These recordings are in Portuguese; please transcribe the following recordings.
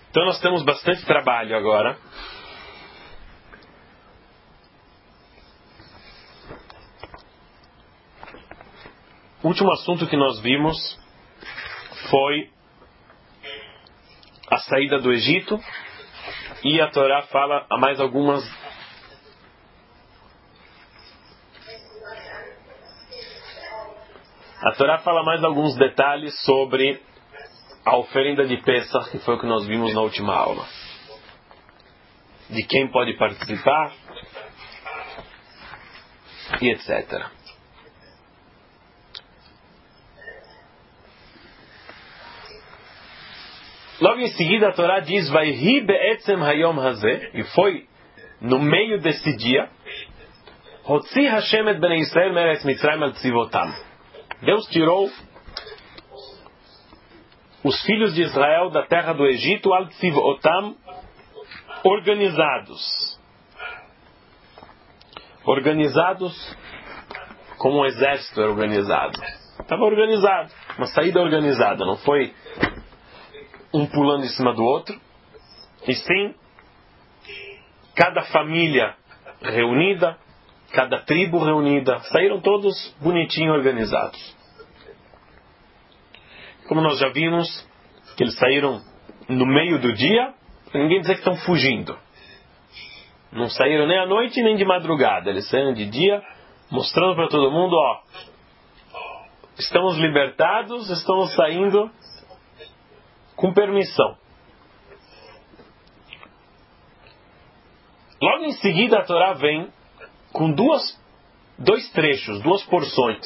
Então nós temos bastante trabalho agora. O último assunto que nós vimos foi a saída do Egito, e a Torá fala a mais algumas alguns detalhes sobre a oferenda de Pesach, que foi o que nós vimos na última aula. De quem pode participar e etc. Logo em seguida a Torá diz: Vayhi be'etzem hayom hazeh, e foi no meio desse dia, Hotzi Hashem et bnei Israel meretz Mitzrayim al tzivotam. Deus tirou os filhos de Israel da terra do Egito al tzivotam, organizados. Organizados como um exército é organizado. Estava organizado, uma saída organizada, não foi um pulando em cima do outro, e sim cada família reunida, cada tribo reunida, saíram todos bonitinho organizados. Como nós já vimos, que eles saíram no meio do dia, para ninguém dizer que estão fugindo. Não saíram nem à noite nem de madrugada, eles saíram de dia, mostrando para todo mundo, ó, estamos libertados, estamos saindo com permissão. Logo em seguida a Torá vem com dois trechos, duas porções,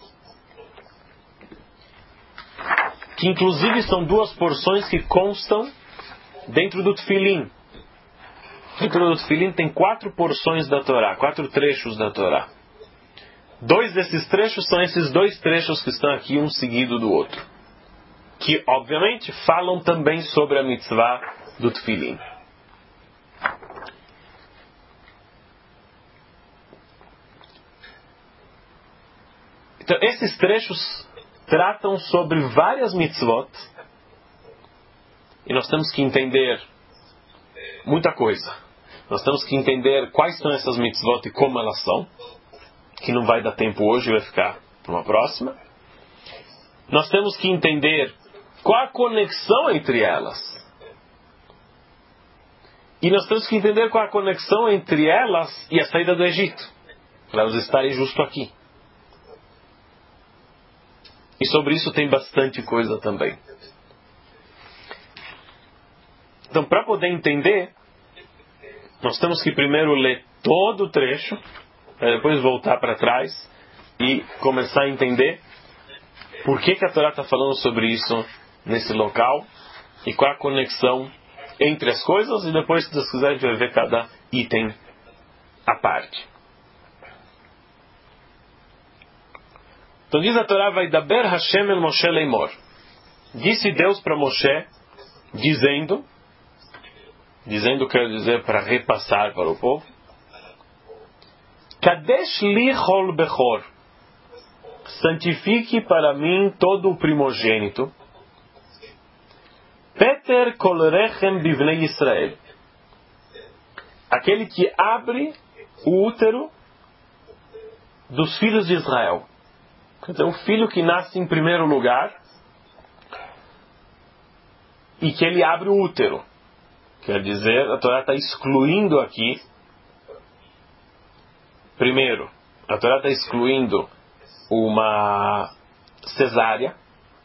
que inclusive são duas porções que constam dentro do Tefilim. Dentro do Tefilim tem 4 porções da Torá, 4 trechos da Torá. 2 desses trechos são esses 2 trechos que estão aqui, um seguido do outro, que obviamente falam também sobre a mitzvah do Tefilim. Então esses trechos tratam sobre várias mitzvot, e nós temos que entender muita coisa. Nós temos que entender quais são essas mitzvot e como elas são, que não vai dar tempo hoje, vai ficar para uma próxima. Nós temos que entender qual a conexão entre elas. E nós temos que entender qual a conexão entre elas e a saída do Egito, para elas estarem justo aqui. E sobre isso tem bastante coisa também. Então, para poder entender, nós temos que primeiro ler todo o trecho, para depois voltar para trás e começar a entender por que a Torá está falando sobre isso nesse local e qual a conexão entre as coisas, e depois, se Deus quiser, a gente vai ver cada item à parte. Então diz a Torá: Vaidaber Hashem el Moshe leimor. Disse Deus para Moshe, dizendo quer dizer para repassar para o povo: Kadesh li chol bechor, santifique para mim todo o primogênito. Peter kol rechem bivnei Israel, aquele que abre o útero dos filhos de Israel. Então, o filho que nasce em primeiro lugar e que ele abre o útero. Quer dizer, a Torá está excluindo aqui, primeiro, a Torá está excluindo uma cesárea.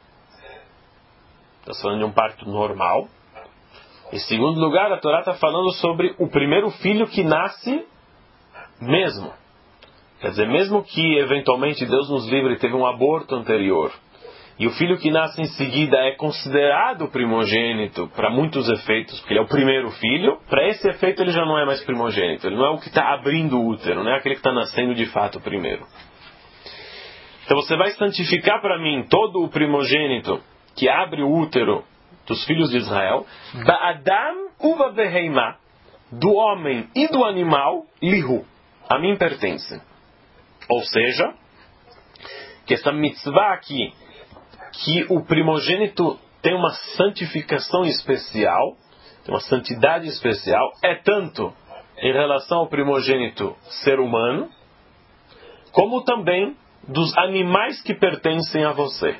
Está falando de um parto normal. Em segundo lugar, a Torá está falando sobre o primeiro filho que nasce mesmo. Quer dizer, mesmo que eventualmente Deus nos livre e teve um aborto anterior, e o filho que nasce em seguida é considerado primogênito para muitos efeitos, porque ele é o primeiro filho, para esse efeito ele já não é mais primogênito. Ele não é o que está abrindo o útero, não é aquele que está nascendo de fato primeiro. Então você vai santificar para mim todo o primogênito que abre o útero dos filhos de Israel, Ba'adam uva beheimá, do homem e do animal, lihu, a mim pertence. Ou seja, que essa mitzvah aqui, que o primogênito tem uma santificação especial, tem uma santidade especial, é tanto em relação ao primogênito ser humano, como também dos animais que pertencem a você.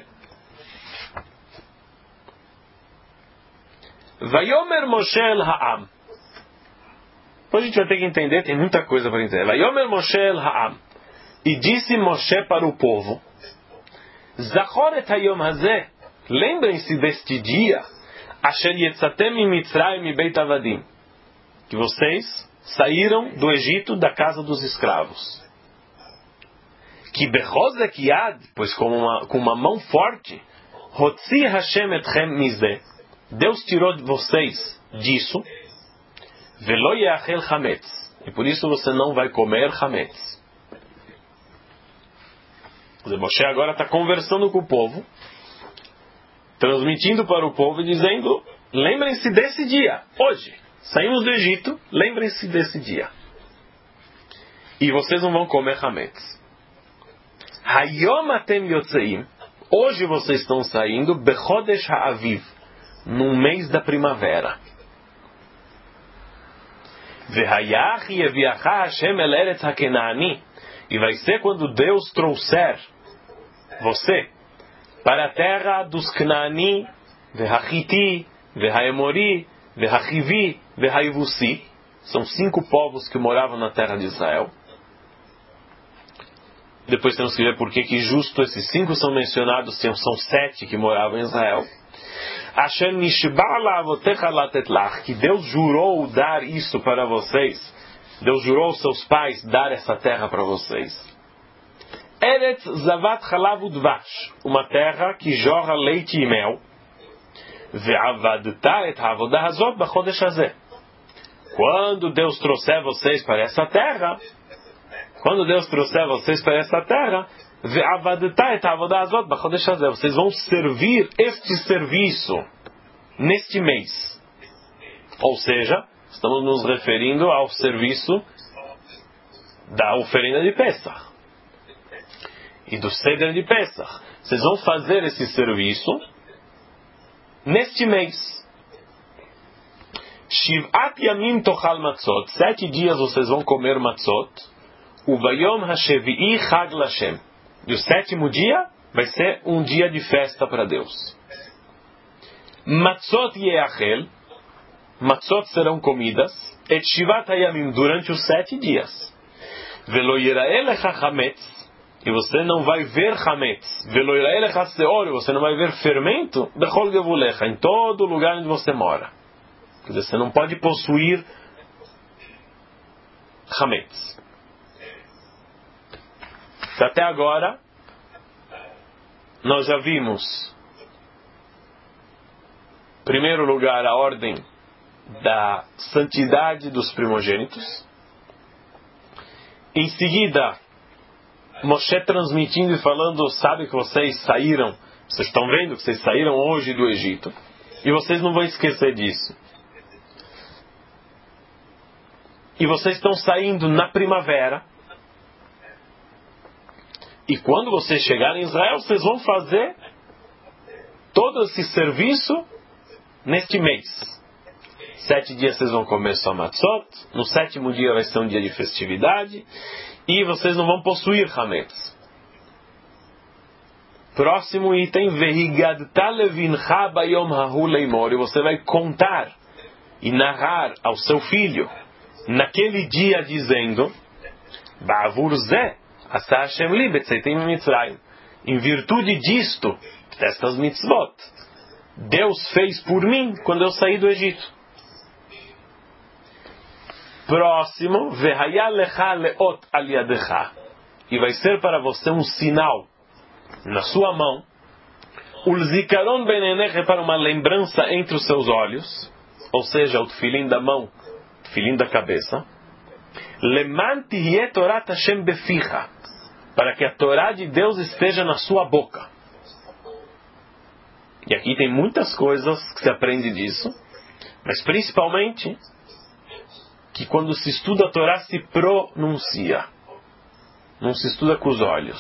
Vayomer Moshe el Ha'am. Depois a gente vai ter que entender, tem muita coisa para entender. Vayomer Moshe el Ha'am. E disse Moshe para o povo, Zachor et hayom hazeh, lembrem-se deste dia, Asher yetzatem mi Mitzrayim mi Beit Avadim, que vocês saíram do Egito da casa dos escravos. Que bechozek yad, pois com uma mão forte, Hotzi Hashem etchem mizeh, Deus tirou de vocês disso, Velo yeachel chametz, e por isso você não vai comer chametz. Moshe agora está conversando com o povo, transmitindo para o povo e dizendo, lembrem-se desse dia, hoje, saímos do Egito, lembrem-se desse dia. E vocês não vão comer chametz. Hayom atem yotzeim, hoje vocês estão saindo, bechodesh ha'aviv, no mês da primavera. Vehayach yeviachah Hashem el eretz hakenaani, e vai ser quando Deus trouxer você para a terra dos Canaani, Vehachiti, Vehaemori, Vehachivi, Vehaivusi. São 5 povos que moravam na terra de Israel. Depois temos que ver por que justo esses 5 são mencionados, são 7 que moravam em Israel. Hashem nishba la'avotecha latet lach, que Deus jurou dar isso para vocês. Deus jurou aos seus pais dar essa terra para vocês. Eretz zavat chalav udvash, uma terra que jorra leite e mel. Ve'avadta et havodah hazot b'chodesh hazeh. Quando Deus trouxer vocês para essa terra, ve'avadta et havodah hazot b'chodesh hazeh, vocês vão servir este serviço neste mês. Ou seja, estamos nos referindo ao serviço da oferenda de Pesach e do Seder de Pesach. Vocês vão fazer esse serviço neste mês. Shiv'at yamim tochal matzot, 7 dias vocês vão comer matzot. Uvayom hashevi'i chag lashem, e o 7º dia vai ser um dia de festa para Deus. Matzot yeachel, matzot serão comidas, et shivat hayamim, durante os 7 dias. Velo yira'e lecha chametz, e você não vai ver chametz. Velo yira'e lecha seor, e você não vai ver fermento, bechol gevulecha, em todo lugar onde você mora. Quer dizer, você não pode possuir chametz. Até agora, nós já vimos, em primeiro lugar, a ordem da santidade dos primogênitos. Em seguida, Moshe transmitindo e falando, sabe que vocês saíram, vocês estão vendo que vocês saíram hoje do Egito, e vocês não vão esquecer disso. E vocês estão saindo na primavera, e quando vocês chegarem em Israel, vocês vão fazer todo esse serviço neste mês. 7 dias vocês vão comer só matzot, no 7º dia vai ser um dia de festividade, e vocês não vão possuir chametz. Próximo item, vehigadta levincha bayom hahu leimor, e você vai contar e narrar ao seu filho naquele dia dizendo, ba'avur zeh asa Hashem li betzeitim mitzrayim, em virtude disto, destas mitzvot, Deus fez por mim quando eu saí do Egito. Próximo, vehaya lecha leot al yadecha, e vai ser para você um sinal na sua mão, ulzikaron beneneche, para uma lembrança entre os seus olhos, ou seja, o tefilim da mão, tefilim da cabeça, leman tihyeh torat Hashem beficha, para que a Torá de Deus esteja na sua boca. E aqui tem muitas coisas que se aprende disso, mas principalmente que quando se estuda a Torá se pronuncia, não se estuda com os olhos,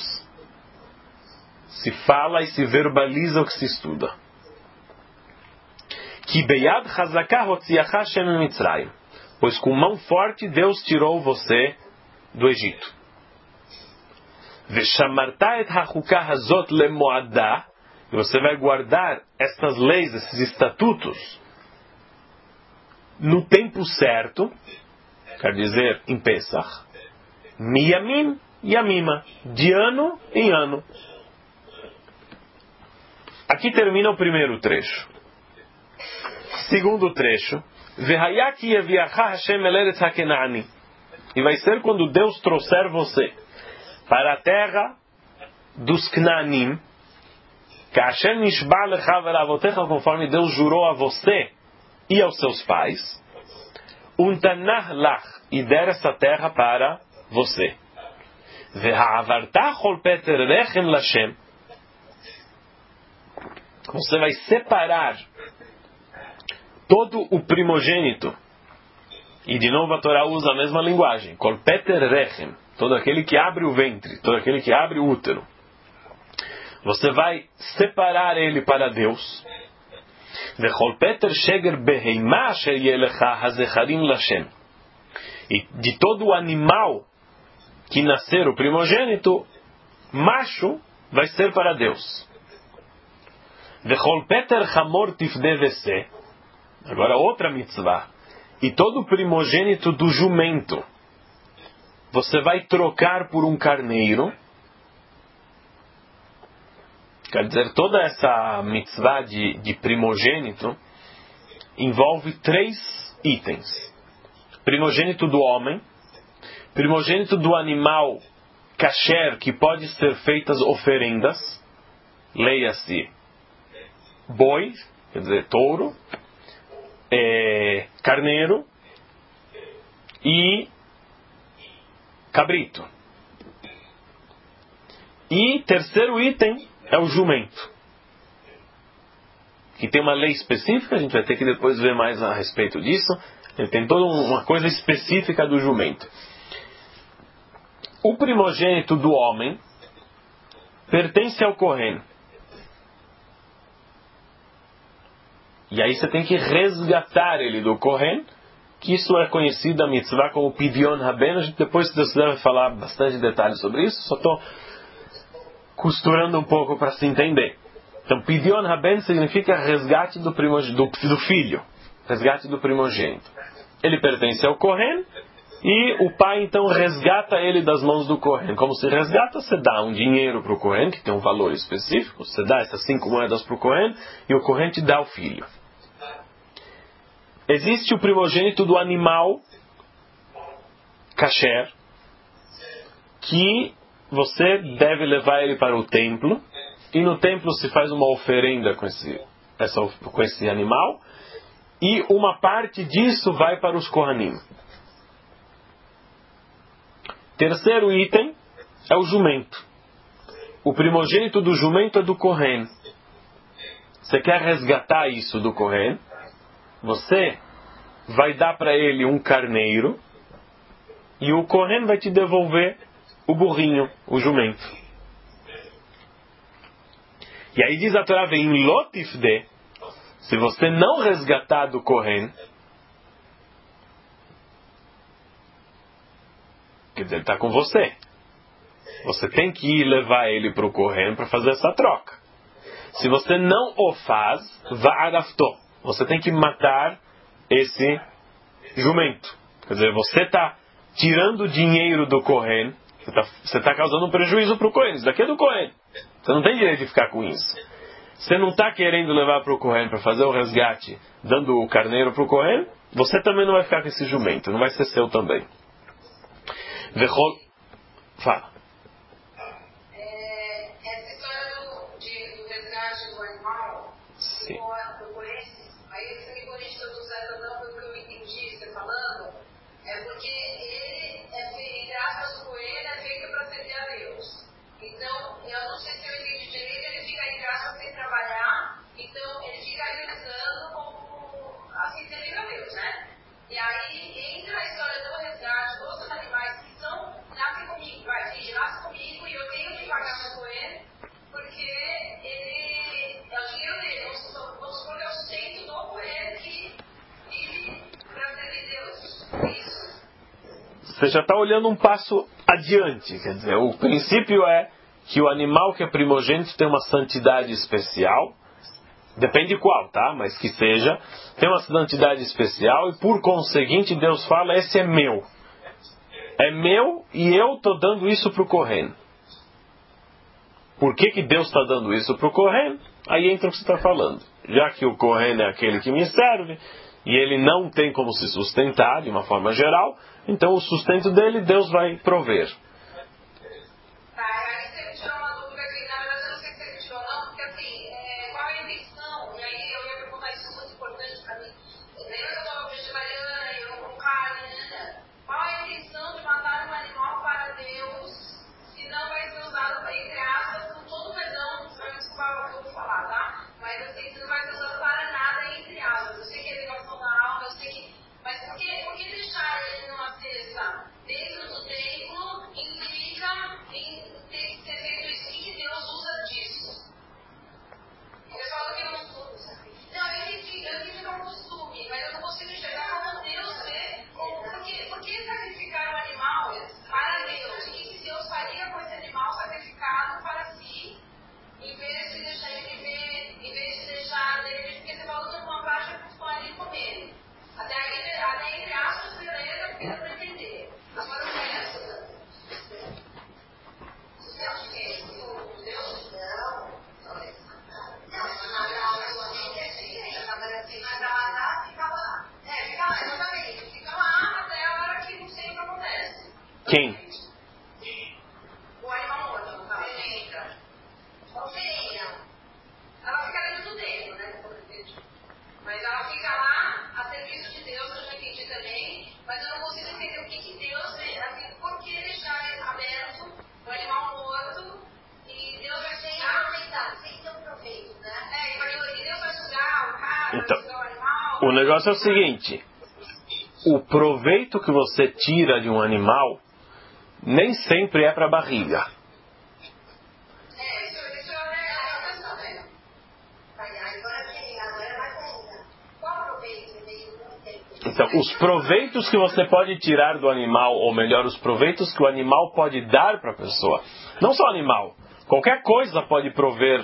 se fala e se verbaliza o que se estuda. Ki beyad chazakah hotziacha Hashem mitzrayim. Pois com mão forte Deus tirou você do Egito. Veshamarta et hachukah hazot lemoadah. E você vai guardar estas leis, esses estatutos, no tempo certo, quer dizer, em Pesach, miyamim yamima, de ano em ano. Aqui termina o primeiro trecho. Segundo trecho, Vehayaki yaviacha Hashem el eretz hakenaani. E vai ser quando Deus trouxer você para a terra dos Cnaanim, Kashem nishba lecha velavotecha, conforme Deus jurou a você e aos seus pais, untanah lach, e der essa terra para você. Veha'avarta chol peter rechem lashem. Você vai separar todo o primogênito. E de novo a Torá usa a mesma linguagem. Kol peter rechem. Todo aquele que abre o ventre. Todo aquele que abre o útero. Você vai separar ele para Deus. Vechol peter sheger beheima asher yelecha hazecharim lashem. E de todo o animal que nascer o primogênito, macho, vai ser para Deus. Vechol peter chamor tifde vese. Agora outra mitzvah. E todo o primogênito do jumento, você vai trocar por um carneiro. Quer dizer, toda essa mitzvah de primogênito envolve 3 itens. Primogênito do homem, primogênito do animal kasher, que pode ser feitas oferendas, leia-se boi, quer dizer, touro, carneiro e cabrito. E terceiro item é o jumento, que tem uma lei específica, a gente vai ter que depois ver mais a respeito disso. Ele tem toda uma coisa específica do jumento. O primogênito do homem pertence ao Kohen. E aí você tem que resgatar ele do Kohen, que isso é conhecido a mitzvah como Pidyon Haben. A gente depois, se Deus quiser, vai falar bastante detalhes sobre isso. Só estou costurando um pouco para se entender. Então, Pidyon Haben significa resgate do filho. Resgate do primogênito. Ele pertence ao Kohen, e o pai então resgata ele das mãos do Kohen. Como se resgata? Você dá um dinheiro para o Kohen, que tem um valor específico. Você dá essas 5 moedas para o Kohen, e o Kohen te dá o filho. Existe o primogênito do animal kasher, que você deve levar ele para o templo, e no templo se faz uma oferenda com esse animal, e uma parte disso vai para os Kohanim. Terceiro item é o jumento. O primogênito do jumento é do Kohen. Você quer resgatar isso do Kohen? Você vai dar para ele um carneiro, e o Kohen vai te devolver o burrinho, o jumento. E aí diz a Torá, vem lotifde, se você não resgatar do Kohen, quer dizer, ele está com você. Você tem que ir levar ele para o Kohen para fazer essa troca. Se você não o faz, va'arafto, você tem que matar esse jumento. Quer dizer, você está tirando dinheiro do Kohen, você está causando um prejuízo para o Kohen. Isso daqui é do Kohen. Você não tem direito de ficar com isso. Você não está querendo levar para o Kohen para fazer o resgate, dando o carneiro para o Kohen, você também não vai ficar com esse jumento. Não vai ser seu também. Vechol. Fala. Essa história do resgate do animal, Sim. do Kohen, aí você me corrige se eu estou certo ou não, foi o que eu entendi você falando, é porque ele entre aspas, o Kohen é feito para servir a Deus. Então, eu não sei se eu entendi direito, ele fica em casa sem trabalhar, então ele fica realizando como assim, servindo a Deus, né? E aí entra a história do resgate dos animais que nascem comigo, nasce comigo e eu tenho que pagar meu Kohen, porque ele é o dinheiro dele. Vamos você já está olhando um passo adiante. Quer dizer, o princípio é que o animal que é primogênito tem uma santidade especial. Depende qual, tá? Mas que seja. Tem uma santidade especial e por conseguinte Deus fala, esse é meu. É meu e eu estou dando isso para o Kohen. Por que Deus está dando isso para o Kohen? Aí entra o que você está falando. Já que o Kohen é aquele que me serve, e ele não tem como se sustentar de uma forma geral, então o sustento dele Deus vai prover. Tá, aí você me tirou uma dúvida aqui, na verdade eu não sei se você me tirou não, porque assim, qual é a intenção? E aí eu ia perguntar isso muito importante para mim. Lembra que eu sou vegetariana e eu como carne, qual é a intenção de matar um animal para Deus, se não vai ser usado, entre aspas, com todo o perdão, você vai me desculpar o que eu vou falar, tá? Mas assim, você não vai ser usado para nada, entre aspas. Eu sei que é ligação da alma, eu sei que... Mas por que deixar ele numa cesta dentro do templo implica em ter que ser feito isso? O que Deus usa disso? Você fala que não usa. Não, eu entendi que é um costume, mas eu não consigo enxergar como Deus vê. Por que sacrificar um animal para Deus? O que Deus faria com esse animal sacrificado para si, em vez de deixar ele viver, em vez de deixar ele, porque você falou que uma parte para os ali comer. Até entre aspas, beleza, porque dá para entender. Agora o resto. Você acha que é isso? Deus? Não. Na verdade, mas ela ficava lá. Fica lá, exatamente. Fica lá até a hora que não sei o que acontece. Quem? O animal morto, não tá? Ovelha. Ela fica dentro do templo, né? Mas ela fica lá a serviço de Deus, eu já entendi também, mas eu não consigo entender o que Deus vê, assim, por que deixar aberto o animal morto e Deus vai ser aumentar, sem ter um proveito, né? E Deus vai sugar o cara, Então, vai sugar o animal. o negócio é o seguinte, o proveito que você tira de um animal nem sempre é para a barriga. Isso é a questão, né? Agora vai ainda. Qual proveito ele veio no tempo? Então, os proveitos que você pode tirar do animal, ou melhor, os proveitos que o animal pode dar para a pessoa. Não só o animal. Qualquer coisa pode prover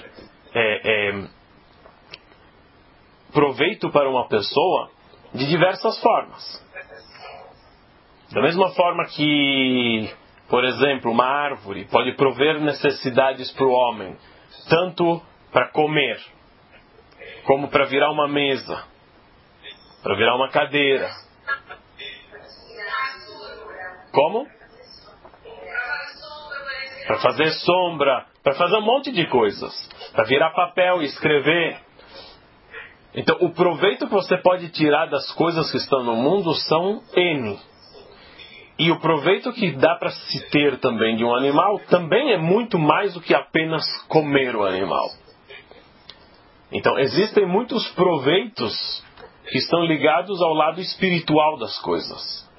proveito para uma pessoa de diversas formas. Da mesma forma que, por exemplo, uma árvore pode prover necessidades para o homem, tanto para comer, como para virar uma mesa, para virar uma cadeira. Como? Para fazer sombra, para fazer um monte de coisas, para virar papel e escrever. Então, o proveito que você pode tirar das coisas que estão no mundo são N. E o proveito que dá para se ter também de um animal também é muito mais do que apenas comer o animal. Então, existem muitos proveitos que estão ligados ao lado espiritual das coisas.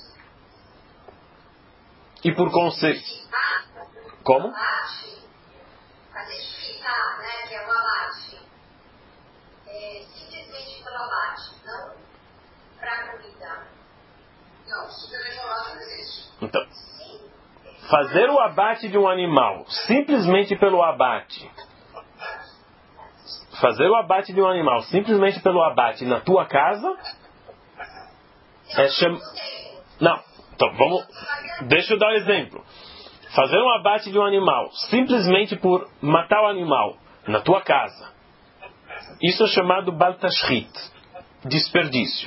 E por consequência... Como? Para testificar, né, que é o abate. Simplesmente pelo abate, não para comida. Não, simplesmente o abate não existe. Então, fazer o abate de um animal simplesmente pelo abate. Fazer o abate de um animal simplesmente pelo abate na tua casa é Não. Então, vamos... Deixa eu dar um exemplo. Fazer um abate de um animal simplesmente por matar o animal na tua casa. Isso é chamado baltashrit, desperdício.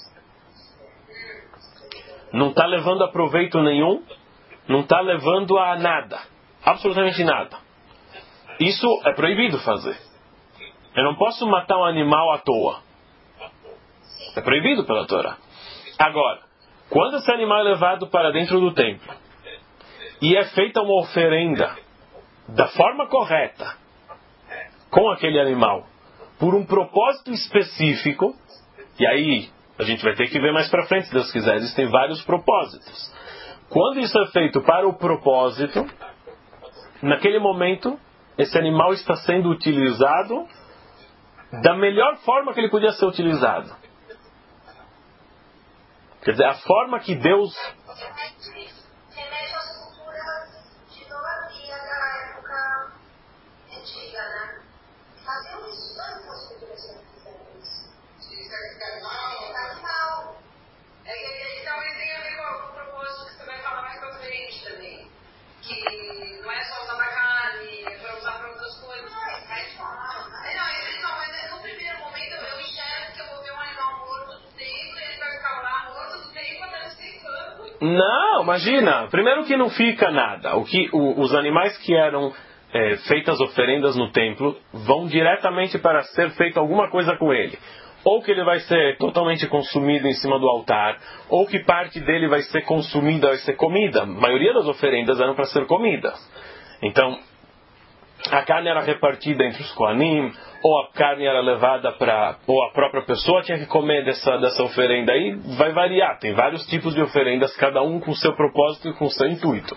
Não está levando a proveito nenhum, não está levando a nada, absolutamente nada. Isso é proibido fazer. Eu não posso matar um animal à toa. É proibido pela Torá. Agora, quando esse animal é levado para dentro do templo e é feita uma oferenda da forma correta com aquele animal, por um propósito específico, e aí a gente vai ter que ver mais para frente, se Deus quiser, existem vários propósitos. Quando isso é feito para o propósito, naquele momento, esse animal está sendo utilizado da melhor forma que ele podia ser utilizado. Quer dizer, a forma que Deus remete às culturas de idolatria da época antiga, né? Faziam isso, todas as culturas fizeram isso. De sacrificar animal. Talvez tenha a ver com o propósito que você vai falar mais pra frente também. Que não é só usar pra carne, é pra usar pra outras coisas. Mas no primeiro momento eu enxergo que eu vou ver um animal morto do templo e ele vai ficar lá morto do templo até os 5 anos. Não, imagina. Primeiro que não fica nada. Os animais que eram feitas oferendas no templo vão diretamente para ser feita alguma coisa com ele. Ou que ele vai ser totalmente consumido em cima do altar, ou que parte dele vai ser consumida, vai ser comida. A maioria das oferendas eram para ser comidas. Então, a carne era repartida entre os Kohanim, ou a carne era levada para... ou a própria pessoa tinha que comer dessa oferenda. Aí vai variar, tem vários tipos de oferendas, cada um com o seu propósito e com o seu intuito.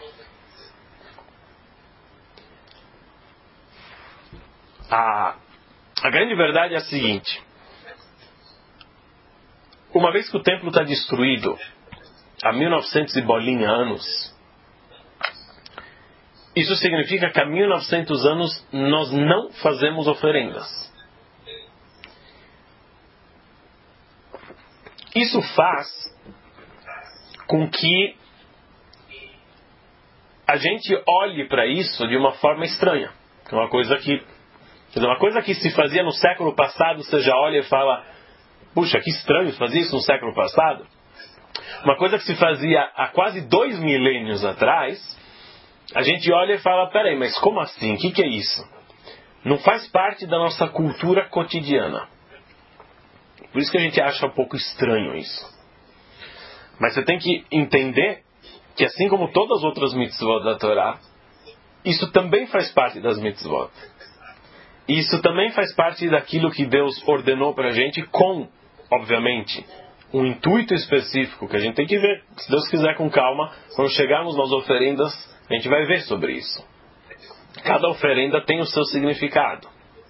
A grande verdade é a seguinte: uma vez que o templo está destruído há 1900 e bolinha anos, isso significa que há 1900 anos nós não fazemos oferendas. Isso faz com que a gente olhe para isso de uma forma estranha. Uma coisa que se fazia no século passado, você já olha e fala: puxa, que estranho fazer isso no século passado. Uma coisa que se fazia há quase 2 milênios atrás, a gente olha e fala: peraí, mas como assim? O que é isso? Não faz parte da nossa cultura cotidiana. Por isso que a gente acha um pouco estranho isso. Mas você tem que entender que, assim como todas as outras mitzvot da Torá, isso também faz parte das mitzvot. Isso também faz parte daquilo que Deus ordenou para a gente, com, obviamente, um intuito específico que a gente tem que ver. Se Deus quiser, com calma, quando chegarmos nas oferendas, a gente vai ver sobre isso. Cada oferenda tem o seu significado.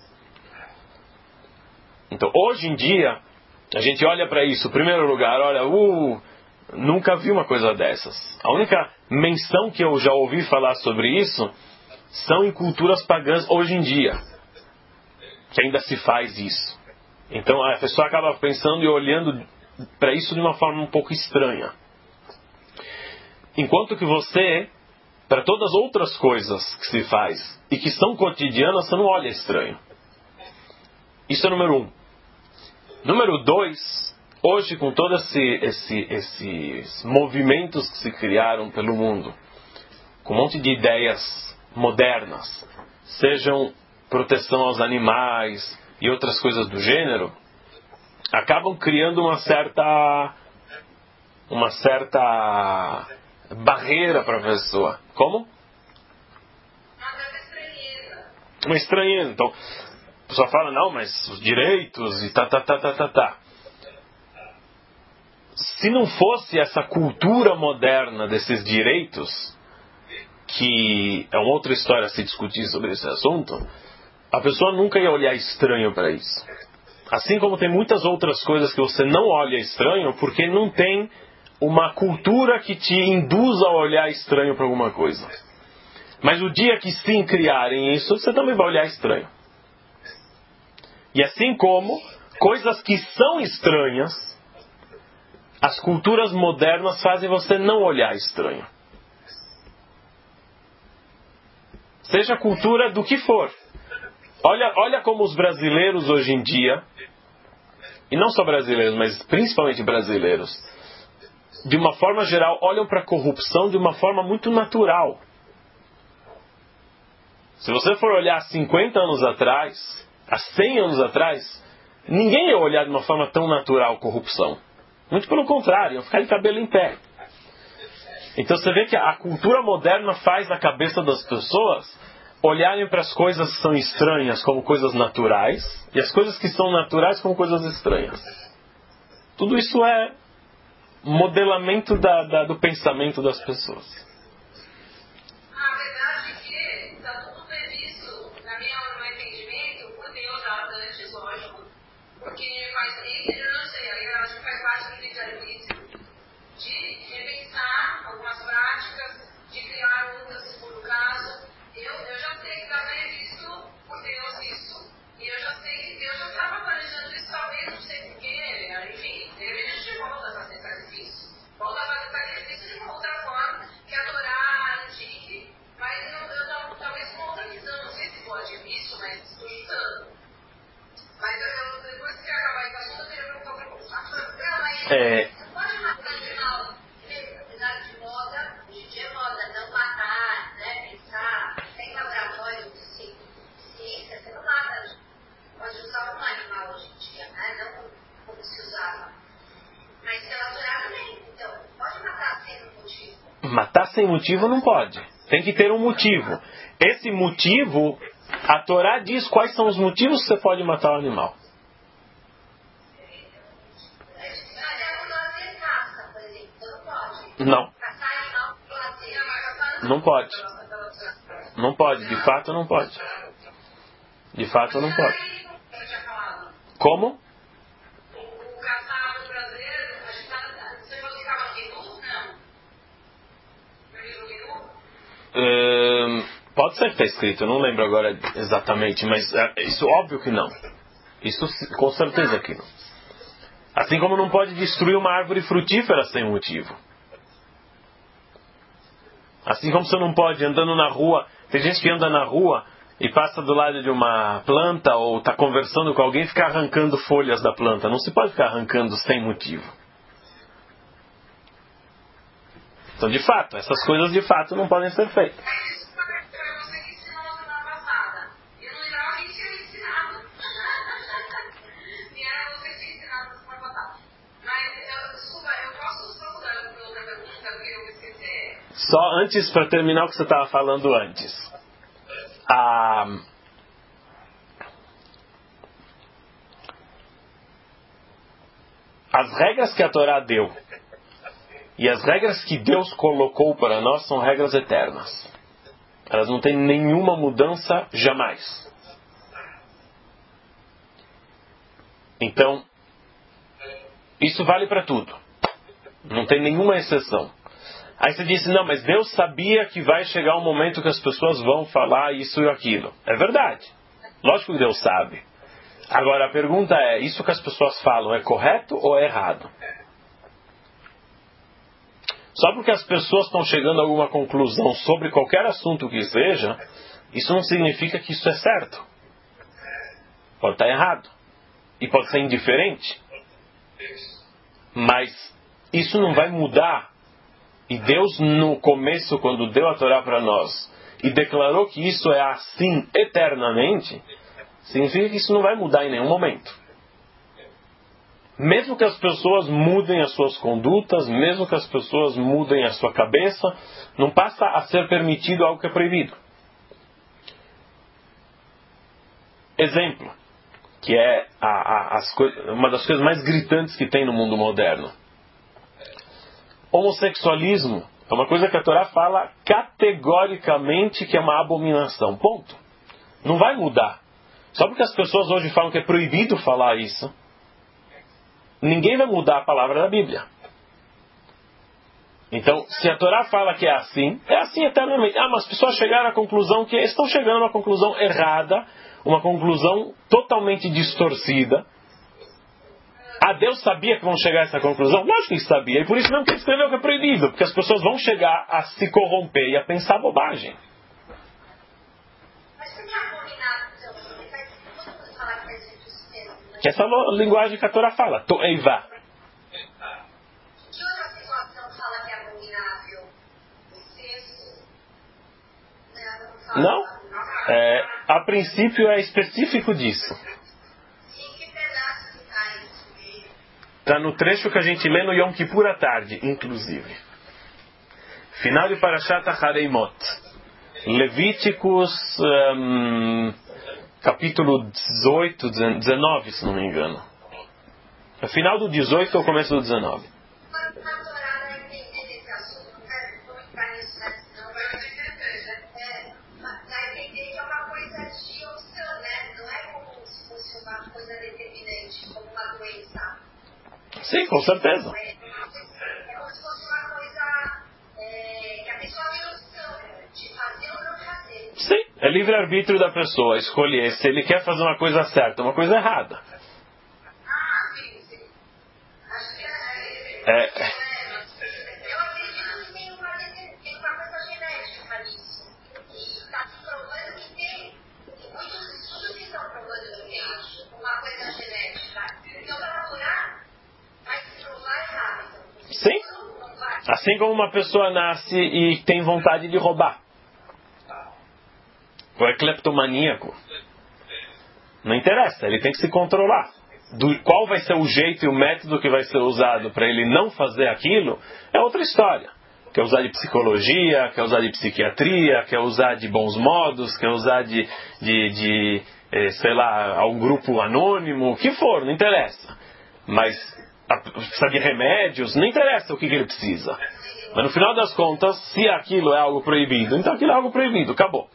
Então, hoje em dia, a gente olha para isso. Em primeiro lugar, olha, nunca vi uma coisa dessas. A única menção que eu já ouvi falar sobre isso são em culturas pagãs hoje em dia, que ainda se faz isso. Então a pessoa acaba pensando e olhando para isso de uma forma um pouco estranha. Enquanto que você, para todas as outras coisas que se faz e que são cotidianas, você não olha estranho. Isso é número 1. Número 2, hoje com todos esses movimentos que se criaram pelo mundo, com um monte de ideias modernas, sejam proteção aos animais e outras coisas do gênero, acabam criando uma certa barreira para a pessoa. Como? Uma estranheza. Então, a pessoa fala: não, mas os direitos e tá. Se não fosse essa cultura moderna desses direitos, que é uma outra história a se discutir sobre esse assunto, a pessoa nunca ia olhar estranho para isso. Assim como tem muitas outras coisas que você não olha estranho, porque não tem uma cultura que te induza a olhar estranho para alguma coisa. Mas o dia que sim criarem isso, você também vai olhar estranho. E assim como coisas que são estranhas, as culturas modernas fazem você não olhar estranho. Seja a cultura do que for. Olha como os brasileiros hoje em dia, e não só brasileiros, mas principalmente brasileiros, de uma forma geral, olham para a corrupção de uma forma muito natural. Se você for olhar 50 anos atrás, há 100 anos atrás, ninguém ia olhar de uma forma tão natural a corrupção. Muito pelo contrário, iam ficar de cabelo em pé. Então você vê que a cultura moderna faz na cabeça das pessoas olharem para as coisas que são estranhas como coisas naturais, e as coisas que são naturais como coisas estranhas. Tudo isso é modelamento do pensamento das pessoas. A verdade é que está tudo previsto, no meu entendimento, por Deus antes, lógico, porque faz isso, eu não sei, aí eu acho que faz parte do livre-arbítrio, de repensar pode matar animal, apesar de moda, hoje em dia é moda, não matar, né? Pensar, tem laboratório de ciência, você não mata, pode usar um animal hoje em dia, né? Não como se usava. Mas pela Torá também, então, pode matar sem motivo. Matar sem motivo não pode. Tem que ter um motivo. Esse motivo, a Torá diz quais são os motivos que você pode matar o animal. Não. Não pode. Não pode. De fato não pode. De fato não pode. Como? O caçado brasileiro, você falou que estava peru, não? Pode ser que está escrito, eu não lembro agora exatamente, mas isso óbvio que não. Isso com certeza que não. Assim como não pode destruir uma árvore frutífera sem motivo. Assim como você não pode, andando na rua, tem gente que anda na rua e passa do lado de uma planta ou está conversando com alguém e fica arrancando folhas da planta. Não se pode ficar arrancando sem motivo. Então, de fato, essas coisas de fato não podem ser feitas. Só antes, para terminar o que você estava falando antes. As regras que a Torá deu e as regras que Deus colocou para nós são regras eternas. Elas não têm nenhuma mudança jamais. Então, isso vale para tudo. Não tem nenhuma exceção. Aí você disse, não, mas Deus sabia que vai chegar um momento que as pessoas vão falar isso e aquilo. É verdade. Lógico que Deus sabe. Agora a pergunta é, isso que as pessoas falam é correto ou é errado? Só porque as pessoas estão chegando a alguma conclusão sobre qualquer assunto que seja, isso não significa que isso é certo. Pode estar errado. E pode ser indiferente. Mas isso não vai mudar. E Deus, no começo, quando deu a Torá para nós, e declarou que isso é assim eternamente, significa que isso não vai mudar em nenhum momento. Mesmo que as pessoas mudem as suas condutas, mesmo que as pessoas mudem a sua cabeça, não passa a ser permitido algo que é proibido. Exemplo, que é uma das coisas mais gritantes que tem no mundo moderno. Homossexualismo é uma coisa que a Torá fala categoricamente que é uma abominação. Ponto. Não vai mudar. Só porque as pessoas hoje falam que é proibido falar isso, ninguém vai mudar a palavra da Bíblia. Então, se a Torá fala que é assim eternamente. Mas as pessoas chegaram à conclusão que estão chegando a uma conclusão errada, uma conclusão totalmente distorcida. Deus sabia que vão chegar a essa conclusão? Lógico que ele sabia. E por isso mesmo que ele escreveu que é proibido. Porque as pessoas vão chegar a se corromper e a pensar bobagem. Mas por que abominável, então? Todo mundo fala que faz isso mesmo, né? Que essa é a linguagem que a Torá fala. To'eivá. Que outra situação fala que é abominável? Incesto? Não. A princípio é específico disso. Está no trecho que a gente lê no Yom Kippur à tarde, inclusive. Final de Parashat Achareimot. Levíticos, capítulo 18, 19, se não me engano. É final do 18 ou começo do 19. Sim, com certeza. É como se fosse uma coisa que a pessoa tem opção de fazer ou não fazer. Sim, é livre-arbítrio da pessoa escolher se ele quer fazer uma coisa certa ou uma coisa errada. Sim. Acho que eu acredito que tem uma coisa genética nisso. E está provando que tem muitos estudos que estão provando que tem uma coisa genética. Então, para curar, vai se provar Assim como uma pessoa nasce e tem vontade de roubar. Ou é cleptomaníaco. Não interessa, ele tem que se controlar. Qual vai ser o jeito e o método que vai ser usado para ele não fazer aquilo, é outra história. Quer usar de psicologia, quer usar de psiquiatria, quer usar de bons modos, quer usar sei lá, algum grupo anônimo, o que for, não interessa. Mas precisa de remédios, não interessa o que ele precisa. Mas no final das contas, se aquilo é algo proibido, então aquilo é algo proibido, acabou.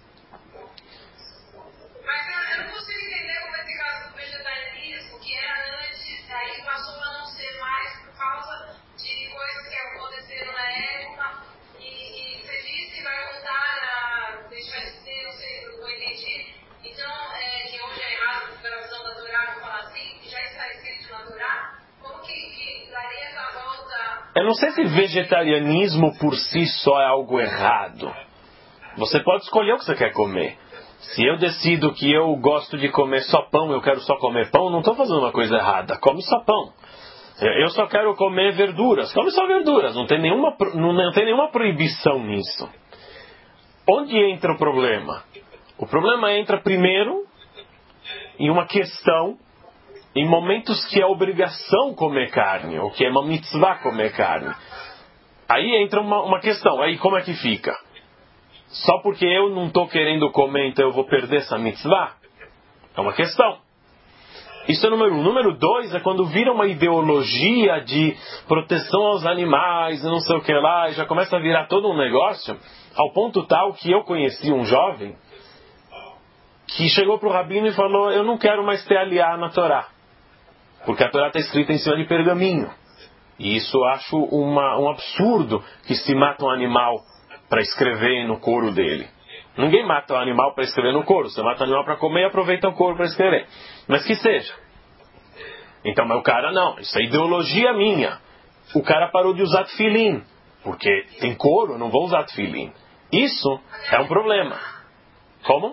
Eu não sei se vegetarianismo por si só é algo errado. Você pode escolher o que você quer comer. Se eu decido que eu gosto de comer só pão, eu quero só comer pão, não estou fazendo uma coisa errada. Come só pão. Eu só quero comer verduras. Come só verduras. Não tem nenhuma proibição nisso. Onde entra o problema? O problema entra primeiro em uma questão, em momentos que é obrigação comer carne, ou que é uma mitzvah comer carne. Aí entra uma questão. Aí como é que fica? Só porque eu não estou querendo comer, então eu vou perder essa mitzvah? É uma questão. Isso é número 1. Número 2 é quando vira uma ideologia de proteção aos animais, e não sei o que lá, e já começa a virar todo um negócio, ao ponto tal que eu conheci um jovem que chegou para o rabino e falou: eu não quero mais ter aliá na Torá, porque a Torá está escrita em cima de pergaminho. E isso eu acho um absurdo, que se mata um animal para escrever no couro dele. Ninguém mata um animal para escrever no couro. Você mata um animal para comer e aproveita o couro para escrever. Mas que seja. Então, mas o cara não. Isso é ideologia minha. O cara parou de usar tefilim. Porque tem couro, eu não vou usar tefilim. Isso é um problema. Como?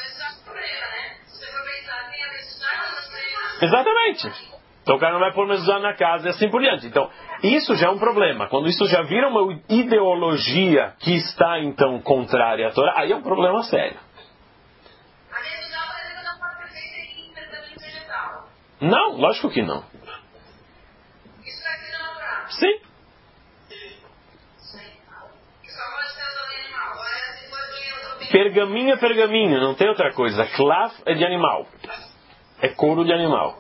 Exatamente. Então o cara não vai pôr mezuzá na casa e assim por diante. Então, isso já é um problema. Quando isso já vira uma ideologia que está, então, contrária à Torá, aí é um problema sério. A mezuzá, por exemplo, não pode ser feita em pergaminho vegetal. Não, lógico que não. Isso vai ser natural? Sim. Só pode ser usado em animal. Agora, se for Pergaminho é pergaminho, não tem outra coisa. Clav é de animal. É couro de animal.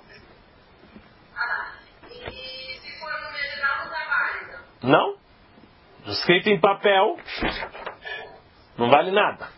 Não. Escrito em papel não vale nada.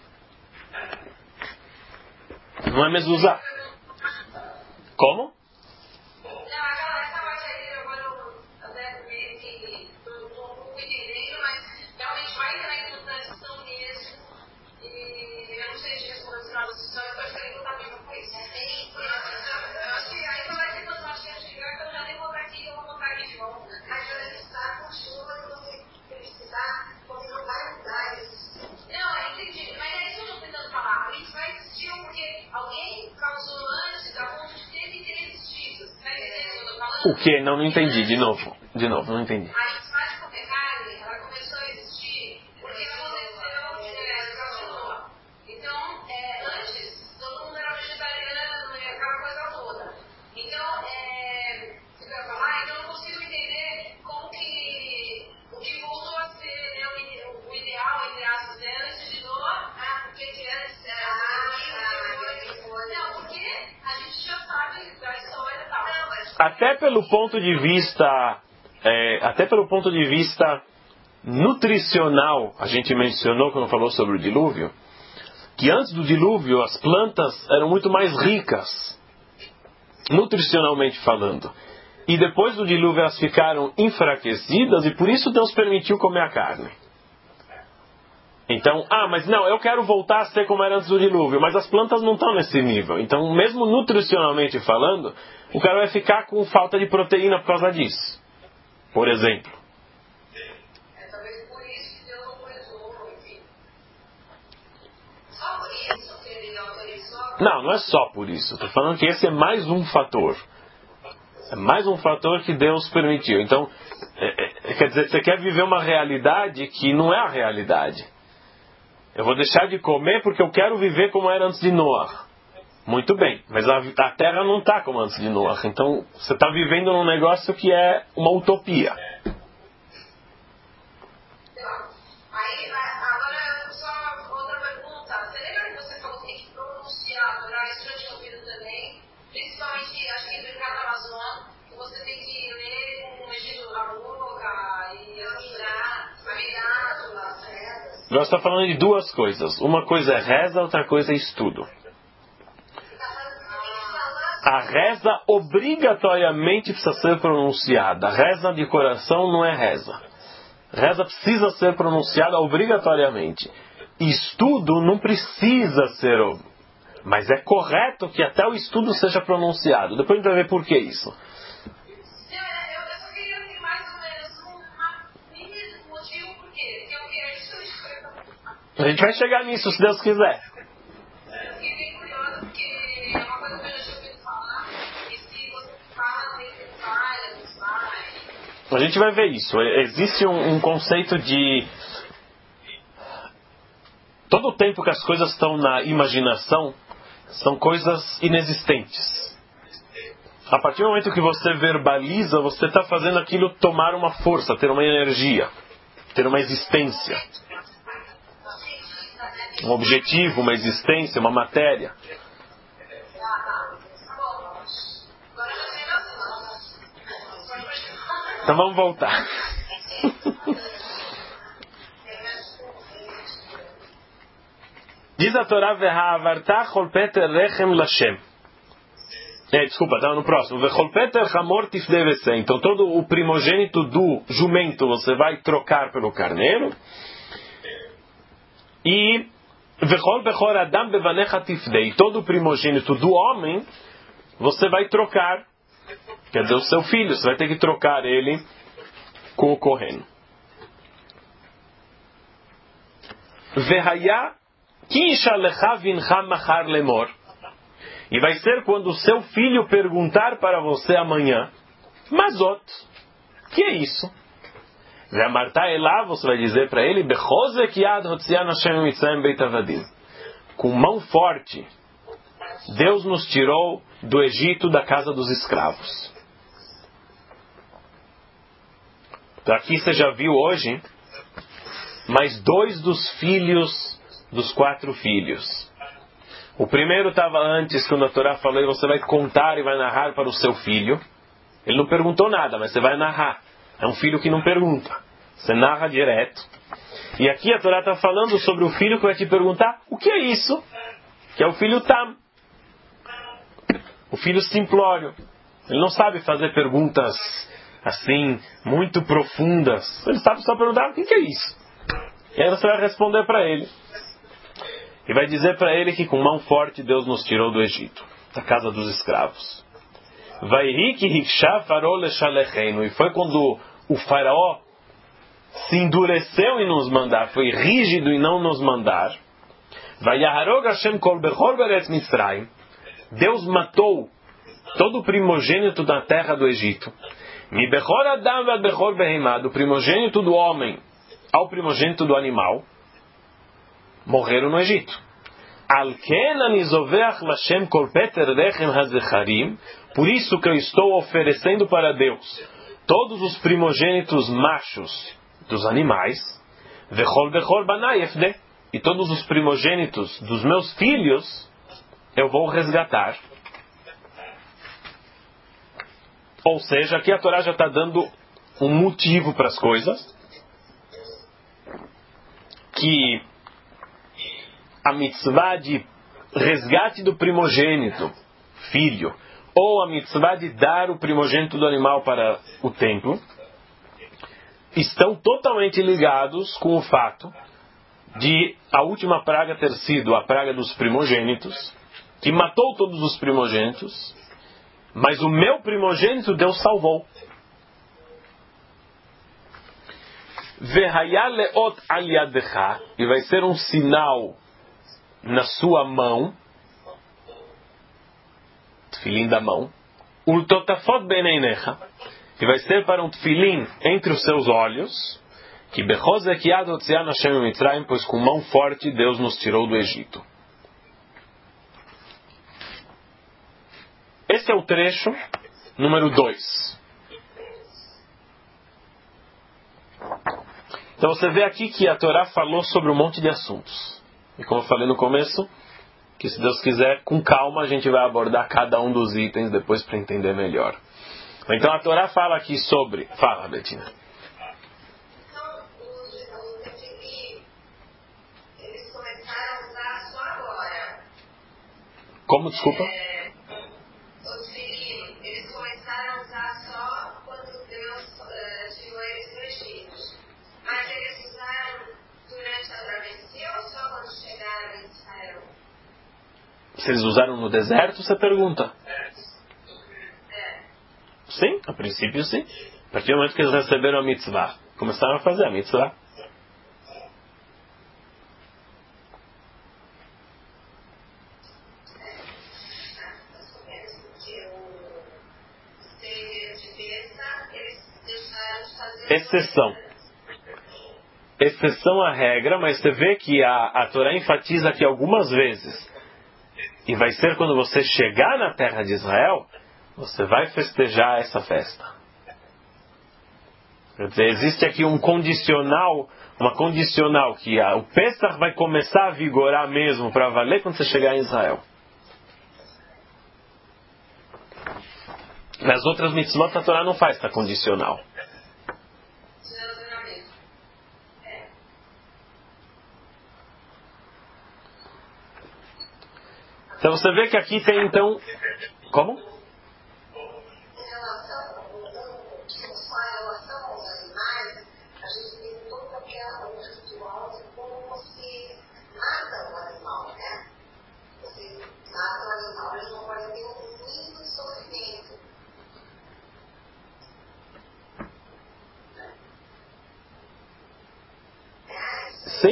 Não é mezuzá. Como? Essa parte aí, agora eu até meio que estou um pouco entendendo, mas realmente vai entrar em transição mesmo. E eu não sei se responder final dessa história, eu acho que eu também não conheço. Eu acho que aí só vai ter quando nós temos que chegar, que eu já nem vou estar aqui, eu vou voltar aqui de volta. Mas vai estar com chuva, eu vou precisar, porque não vai mudar isso. Não, eu entendi. Mas é isso que eu estou tentando falar. Isso vai existir porque alguém causou antes, a ponto de ter que ter existido. Está entendendo o que eu estou falando? O quê? Não entendi. De novo, não entendi. A mitzvah de comer carne, ela começou a existir porque causou. Então, antes, todo mundo era vegetariano e aquela coisa toda. Então, você vai falar, então eu não consigo entender como que o que voltou a ser, né, o ideal, entre aspas, antes de Noah, porque que antes era não, porque a gente já sabe da história e tal. Até pelo ponto de vista nutricional, a gente mencionou quando falou sobre o dilúvio, que antes do dilúvio as plantas eram muito mais ricas, nutricionalmente falando. E depois do dilúvio elas ficaram enfraquecidas e por isso Deus permitiu comer a carne. Então, mas não, eu quero voltar a ser como era antes do dilúvio, mas as plantas não estão nesse nível. Então, mesmo nutricionalmente falando, o cara vai ficar com falta de proteína por causa disso. Por exemplo. Talvez por isso que Deus autorizou, enfim. Só por isso que ele autorizou? Não é só por isso. Estou falando que esse é mais um fator. É mais um fator que Deus permitiu. Então, Quer dizer, você quer viver uma realidade que não é a realidade. Eu vou deixar de comer porque eu quero viver como era antes de Noah. Muito bem, mas a Terra não está como antes de Noah. Então, você está vivendo num negócio que é uma utopia. Aí, agora, só outra pergunta. Você lembra que você falou que tem que pronunciar, adorar? Isso eu já tinha ouvido também. Principalmente, acho que no mercado Amazon, que você tem que ler com o mexido na boca e adorar, amigável, as regras. Nós estamos falando de duas coisas. Uma coisa é reza, outra coisa é estudo. A reza obrigatoriamente precisa ser pronunciada. A reza de coração não é reza. Reza precisa ser pronunciada obrigatoriamente. Estudo não precisa ser, mas é correto que até o estudo seja pronunciado. Depois a gente vai ver por que isso. Eu só queria ter mais ou menos um motivo por quê. Porque eu queria isso. A gente vai chegar nisso, se Deus quiser. Eu fiquei bem curiosa, porque é uma coisa que eu já tinha ouvido falar. E se você fala, tem que falha, não sai. A gente vai ver isso. Existe um conceito de... Todo o tempo que as coisas estão na imaginação, são coisas inexistentes. A partir do momento que você verbaliza, você está fazendo aquilo tomar uma força, ter uma energia, ter uma existência. Um objetivo, uma existência, uma matéria. Então vamos voltar. Diz a Torá, Ve'ha'avarta chol peter rechem lashem. Desculpa, estava no próximo. Ve'chol peter chamor tifdei v'sei. Então todo o primogênito do jumento você vai trocar pelo carneiro. E Ve'chol bechor adam bevanecha tifdei. Todo o primogênito do homem você vai trocar. Quer dizer, o seu filho, você vai ter que trocar ele com o Kohen. Ve'haya ki shalecha vincha machar lemor. E vai ser quando o seu filho perguntar para você amanhã, Mazot, que é isso? Ve'amarta elav, você vai dizer para ele, Bechozek yad hotzian Hashem mitzrayim beit avadim. Com mão forte, Deus nos tirou do Egito, da casa dos escravos. Então aqui você já viu hoje mais 2 dos filhos dos 4 filhos. O primeiro estava antes, quando a Torá falou, você vai contar e vai narrar para o seu filho. Ele não perguntou nada, mas você vai narrar. É um filho que não pergunta. Você narra direto. E aqui a Torá está falando sobre o filho que vai te perguntar, o que é isso? Que é o filho Tam. O filho simplório. Ele não sabe fazer perguntas assim, muito profundas. Ele sabe só perguntar, o que é isso? E aí você vai responder para ele. E vai dizer para ele que com mão forte Deus nos tirou do Egito, da casa dos escravos. E foi quando o faraó se endureceu em nos mandar, foi rígido em não nos mandar. Deus matou todo o primogênito da terra do Egito. Do primogênito do homem ao primogênito do animal, morreram no Egito. Por isso que eu estou oferecendo para Deus todos os primogênitos machos dos animais, e todos os primogênitos dos meus filhos eu vou resgatar. Ou seja, aqui a Torá já está dando um motivo para as coisas, que a mitzvah de resgate do primogênito, filho, ou a mitzvah de dar o primogênito do animal para o templo, estão totalmente ligados com o fato de a última praga ter sido a praga dos primogênitos, que matou todos os primogênitos, mas o meu primogênito Deus salvou. Ve'hayaleot al yadecha, e vai ser um sinal na sua mão, tefilim da mão, ultotafot beneinecha, e vai ser para um tefilim entre os seus olhos, que bechozek yad hotzian Hashem mitzrayim, pois com mão forte Deus nos tirou do Egito. Esse é o trecho número 2. Então você vê aqui que a Torá falou sobre um monte de assuntos. E como eu falei no começo, que se Deus quiser, com calma a gente vai abordar cada um dos itens depois para entender melhor. Então a Torá fala aqui sobre... Fala, Betina. Então, os tefilim, eles começaram a usar só agora. Como, desculpa? Os tefilim, eles começaram a usar só quando Deus tirou eles do Egito. Mas eles usaram durante a travessia ou só quando chegaram em Israel? Se eles usaram no deserto, você pergunta. Sim, a princípio sim. A partir do momento que eles receberam a mitzvah, começaram a fazer a mitzvah. Exceção. Exceção à regra, mas você vê que a Torá enfatiza aqui algumas vezes. E vai ser quando você chegar na terra de Israel, você vai festejar essa festa. Quer dizer, existe aqui uma condicional que o Pesach vai começar a vigorar mesmo para valer quando você chegar em Israel. Nas outras mitzvot a Torá não faz essa condicional. Então você vê que aqui tem então... Como? Sim.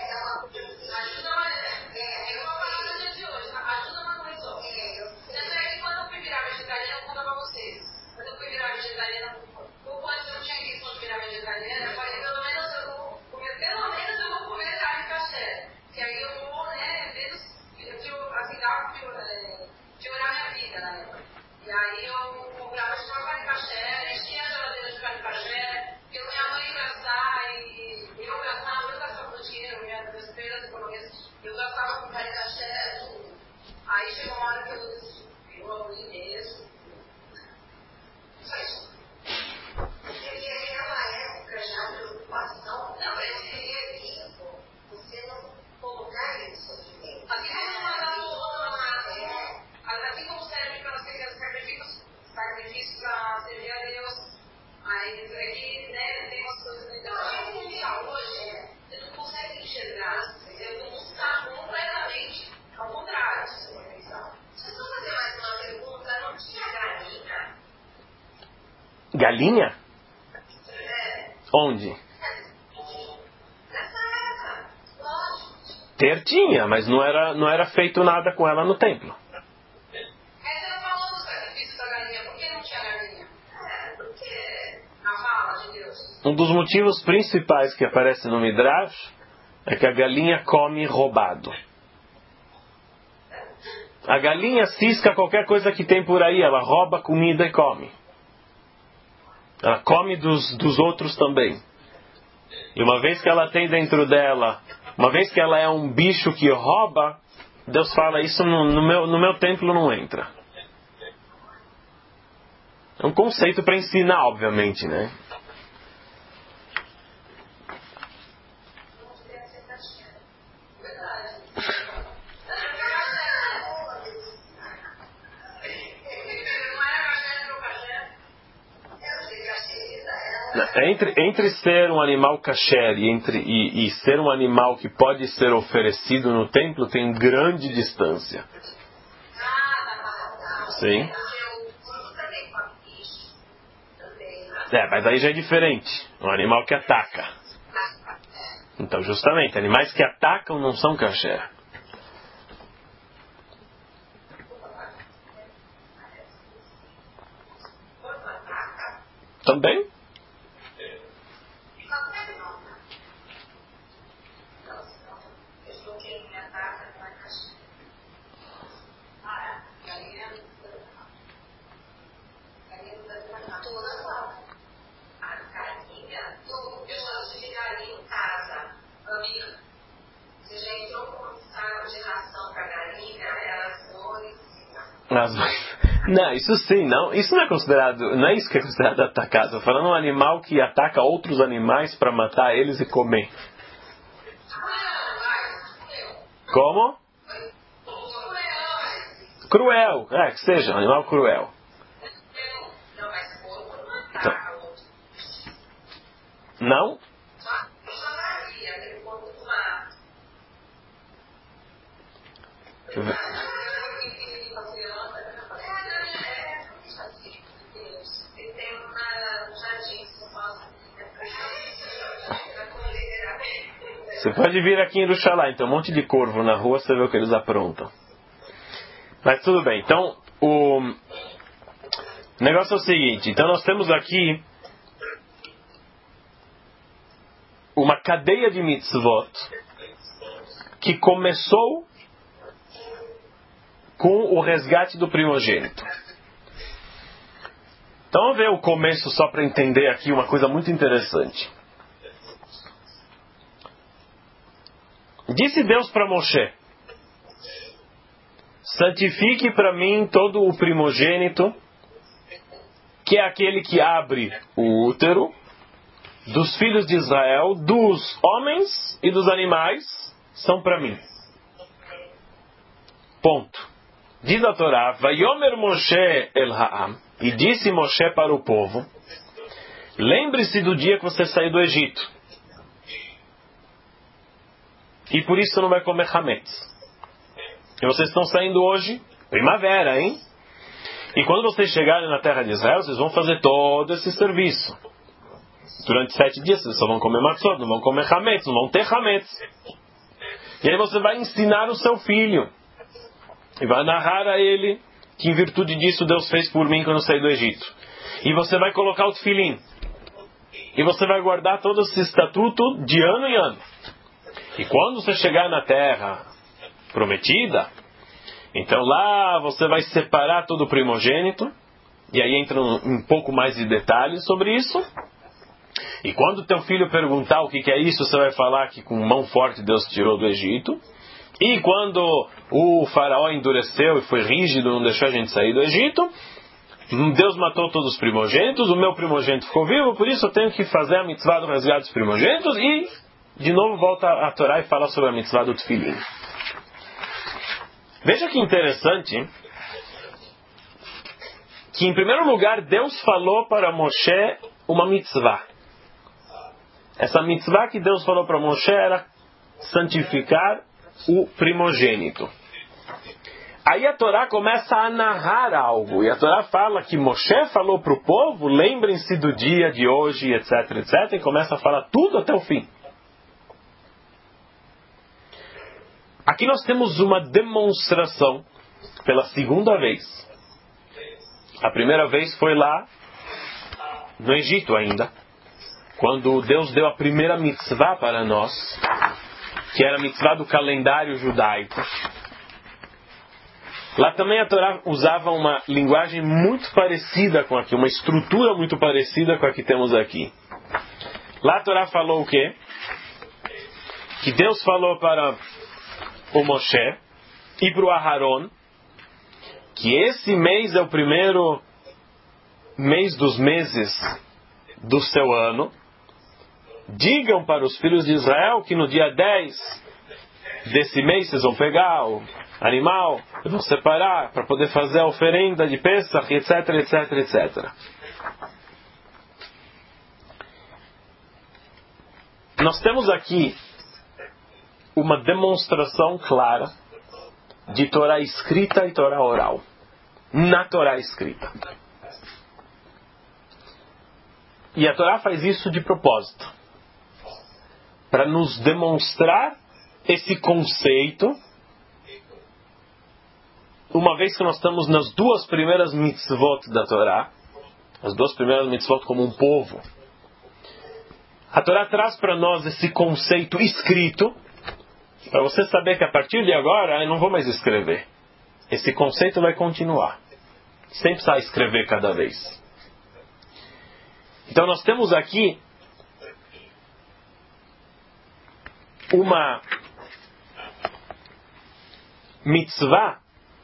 Galinha? Onde? Ter tinha, mas não era feito nada com ela no templo. Essa falou do sacrifício da galinha. Por que não tinha galinha? Porque a fala de Deus. Um dos motivos principais que aparece no Midrash é que a galinha come roubado. A galinha cisca qualquer coisa que tem por aí, ela rouba comida e come. Ela come dos outros também. E uma vez que ela tem dentro dela, uma vez que ela é um bicho que rouba, Deus fala, isso no meu templo não entra. É um conceito para ensinar, obviamente, né? Entre ser um animal kasher e ser um animal que pode ser oferecido no templo tem grande distância. Sim. Mas aí já é diferente. Um animal que ataca. Então, justamente, animais que atacam não são kasher. também? Não, isso sim, não. Isso não é considerado, não é isso que é considerado atacar. Estou falando um animal que ataca outros animais para matar eles e comer. Como? Cruel, que seja, um animal cruel. Então, não? Você pode vir aqui em Yerushalayim, tem um monte de corvo na rua, você vê o que eles aprontam. Mas tudo bem, então o negócio é o seguinte, então nós temos aqui uma cadeia de mitzvot que começou com o resgate do primogênito. Então vamos ver o começo só para entender aqui uma coisa muito interessante. Disse Deus para Moshe: santifique para mim todo o primogênito, que é aquele que abre o útero, dos filhos de Israel, dos homens e dos animais, são para mim. Ponto. Diz a Torá: Vayomer Moshe el Ha'am, e disse Moshe para o povo: lembre-se do dia que você saiu do Egito. E por isso não vai comer hametz. E vocês estão saindo hoje, primavera, hein? E quando vocês chegarem na terra de Israel, vocês vão fazer todo esse serviço. Durante 7 dias, vocês só vão comer matzot, não vão comer hametz, não vão ter hametz. E aí você vai ensinar o seu filho. E vai narrar a ele que em virtude disso Deus fez por mim quando eu saí do Egito. E você vai colocar o tefilim. E você vai guardar todo esse estatuto de ano em ano. E quando você chegar na terra prometida, então lá você vai separar todo o primogênito, e aí entra um pouco mais de detalhes sobre isso. E quando teu filho perguntar o que é isso, você vai falar que com mão forte Deus tirou do Egito. E quando o faraó endureceu e foi rígido, não deixou a gente sair do Egito, Deus matou todos os primogênitos, o meu primogênito ficou vivo, por isso eu tenho que fazer a mitzvah do resgate dos primogênitos. E de novo volta a Torá e fala sobre a mitzvah do tefilim. Veja que interessante que em primeiro lugar Deus falou para Moshe uma mitzvah. Essa mitzvah que Deus falou para Moshe era santificar o primogênito. Aí a Torá começa a narrar algo. E a Torá fala que Moshe falou para o povo: lembrem-se do dia de hoje, etc, etc. E começa a falar tudo até o fim. Aqui nós temos uma demonstração pela segunda vez. A primeira vez foi lá no Egito ainda, quando Deus deu a primeira mitzvah para nós, que era a mitzvah do calendário judaico. Lá também a Torá usava uma linguagem muito parecida com aqui, uma estrutura muito parecida com a que temos aqui. Lá a Torá falou o quê? Que Deus falou para o Moshe e para o Aharon que esse mês é o primeiro mês dos meses do seu ano. Digam para os filhos de Israel que no dia 10 desse mês vocês vão pegar o animal e vão separar para poder fazer a oferenda de Pesach, etc, etc, etc. Nós temos aqui uma demonstração clara de Torá escrita e Torá oral. Na Torá escrita. E a Torá faz isso de propósito, para nos demonstrar esse conceito, uma vez que nós estamos nas duas primeiras mitzvot da Torá, as 2 primeiras mitzvot como um povo. A Torá traz para nós esse conceito escrito, para você saber que a partir de agora eu não vou mais escrever. Esse conceito vai continuar. Sem precisar escrever cada vez. Então nós temos aqui uma mitzvah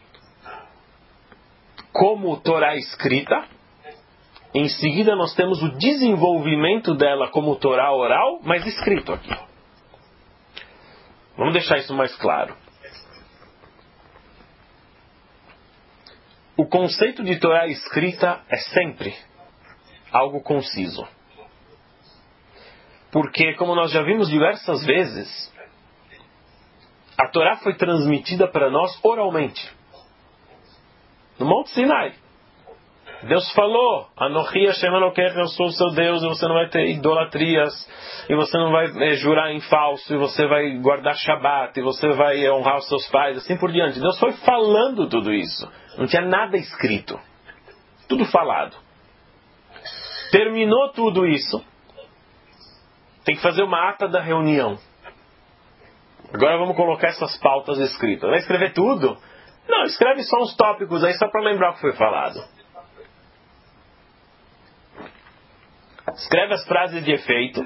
como Torá escrita. Em seguida nós temos o desenvolvimento dela como Torá oral, mas escrito aqui. Vamos deixar isso mais claro. O conceito de Torá escrita é sempre algo conciso. Porque, como nós já vimos diversas vezes, a Torá foi transmitida para nós oralmente. No Monte Sinai. Deus falou, Anochi Hashem Elokecha, eu sou o seu Deus, e você não vai ter idolatrias, e você não vai jurar em falso, e você vai guardar Shabat, e você vai honrar os seus pais, assim por diante. Deus foi falando tudo isso. Não tinha nada escrito. Tudo falado. Terminou tudo isso. Tem que fazer uma ata da reunião. Agora vamos colocar essas pautas escritas. Vai escrever tudo? Não, escreve só uns tópicos aí, só para lembrar o que foi falado. Escreve as frases de efeito.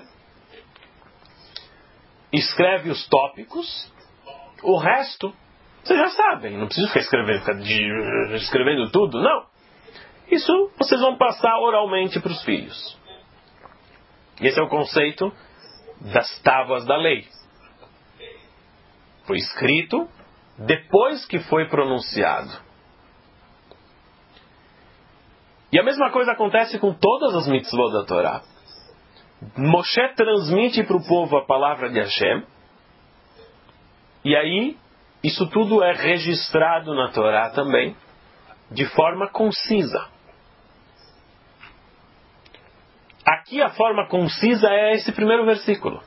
Escreve os tópicos. O resto, vocês já sabem. Não precisa ficar escrevendo tudo, não. Isso vocês vão passar oralmente para os filhos. Esse é o conceito das tábuas da lei. Foi escrito depois que foi pronunciado. E a mesma coisa acontece com todas as mitzvot da Torá. Moshe transmite para o povo a palavra de Hashem. E aí, isso tudo é registrado na Torá também, de forma concisa. Aqui a forma concisa é esse primeiro versículo.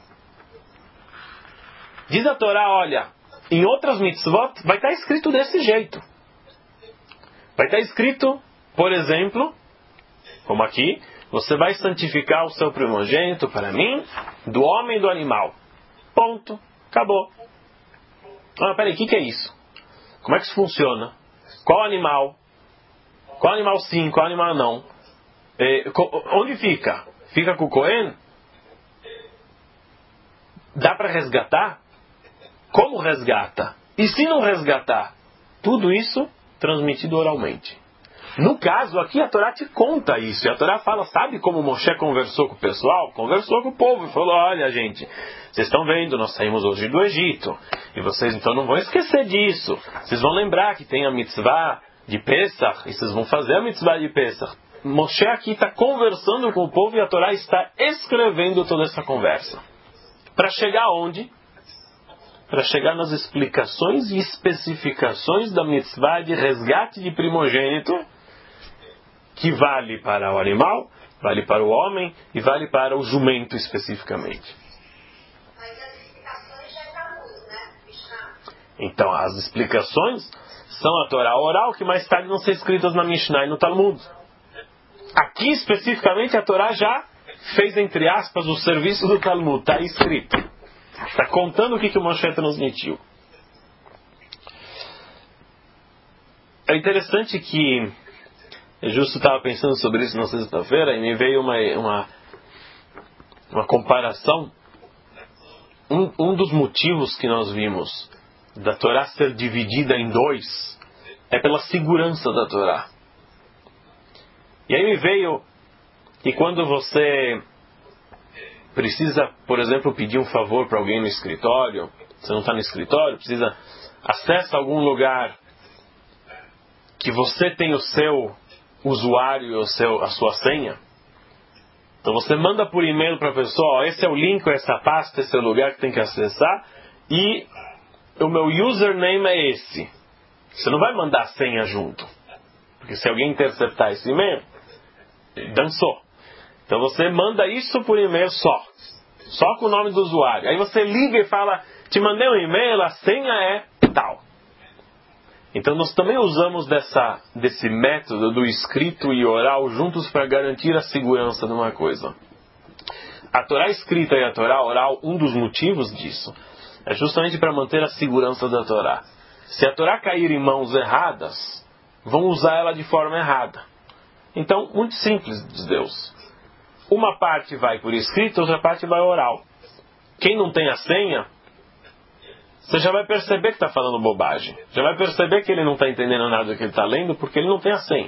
Diz a Torá, olha, em outras mitzvot vai estar escrito desse jeito. Vai estar escrito, por exemplo, como aqui, você vai santificar o seu primogênito para mim, do homem e do animal. Ponto. Acabou. Ah, peraí, o que é isso? Como é que isso funciona? Qual animal? Qual animal sim, qual animal não? Onde fica? Fica com o Cohen? Dá para resgatar? Como resgata? E se não resgatar? Tudo isso transmitido oralmente. No caso, aqui a Torá te conta isso. E a Torá fala, sabe como Moshe conversou com o pessoal? Conversou com o povo e falou, olha gente, vocês estão vendo, nós saímos hoje do Egito. E vocês então não vão esquecer disso. Vocês vão lembrar que tem a mitzvah de Pesach. E vocês vão fazer a mitzvah de Pesach. Moshe aqui está conversando com o povo e a Torá está escrevendo toda essa conversa. Para chegar onde? Para chegar nas explicações e especificações da mitzvah de resgate de primogênito, que vale para o animal, vale para o homem e vale para o jumento especificamente. Mas as explicações já estão muito, né? Mishnah. Então, as explicações são a Torá oral, que mais tarde vão ser escritas na Mishnah e no Talmud. Aqui, especificamente, a Torá já fez, entre aspas, o serviço do Talmud. Está escrito. Está contando o que o Moshe transmitiu. É interessante que eu justo estava pensando sobre isso na sexta-feira e me veio uma comparação. Um dos motivos que nós vimos da Torá ser dividida em 2 é pela segurança da Torá. E aí me veio que quando você precisa, por exemplo, pedir um favor para alguém no escritório, você não está no escritório, precisa acessar algum lugar que você tem o seu usuário e a sua senha. Então você manda por e-mail para a pessoa, ó, esse é o link, essa pasta, esse é o lugar que tem que acessar e o meu username é esse. Você não vai mandar a senha junto, porque se alguém interceptar esse e-mail, dançou. Então você manda isso por e-mail só com o nome do usuário. Aí você liga e fala, te mandei um e-mail, a senha é tal. Então nós também usamos desse método do escrito e oral juntos para garantir a segurança de uma coisa. A Torá escrita e a Torá oral, um dos motivos disso é justamente para manter a segurança da Torá. Se a Torá cair em mãos erradas, vão usar ela de forma errada. Então, muito simples, diz Deus. Uma parte vai por escrito, outra parte vai oral. Quem não tem a senha, você já vai perceber que está falando bobagem. Já vai perceber que ele não está entendendo nada do que ele está lendo, porque ele não tem a senha.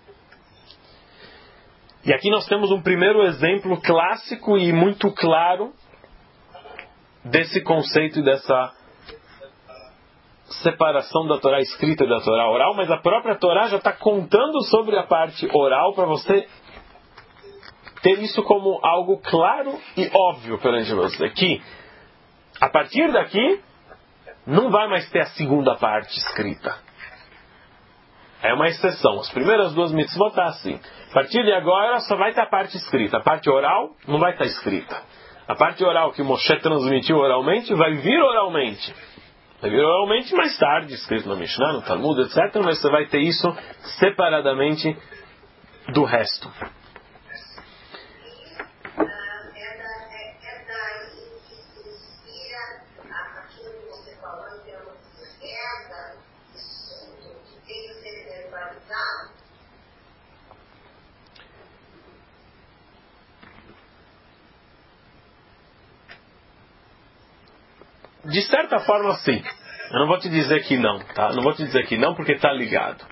E aqui nós temos um primeiro exemplo clássico e muito claro desse conceito e dessa separação da Torá escrita e da Torá oral, mas a própria Torá já está contando sobre a parte oral para você ter isso como algo claro e óbvio perante você, que a partir daqui não vai mais ter a segunda parte escrita. É uma exceção. As primeiras duas mitzvot estão assim. A partir de agora só vai ter a parte escrita. A parte oral não vai estar escrita. A parte oral que Moshe transmitiu oralmente vai vir oralmente. Vai vir oralmente mais tarde, escrito na Mishnah, no Talmud, etc. Mas você vai ter isso separadamente do resto. De certa forma, sim. Eu não vou te dizer que não, tá? Não vou te dizer que não, porque está ligado.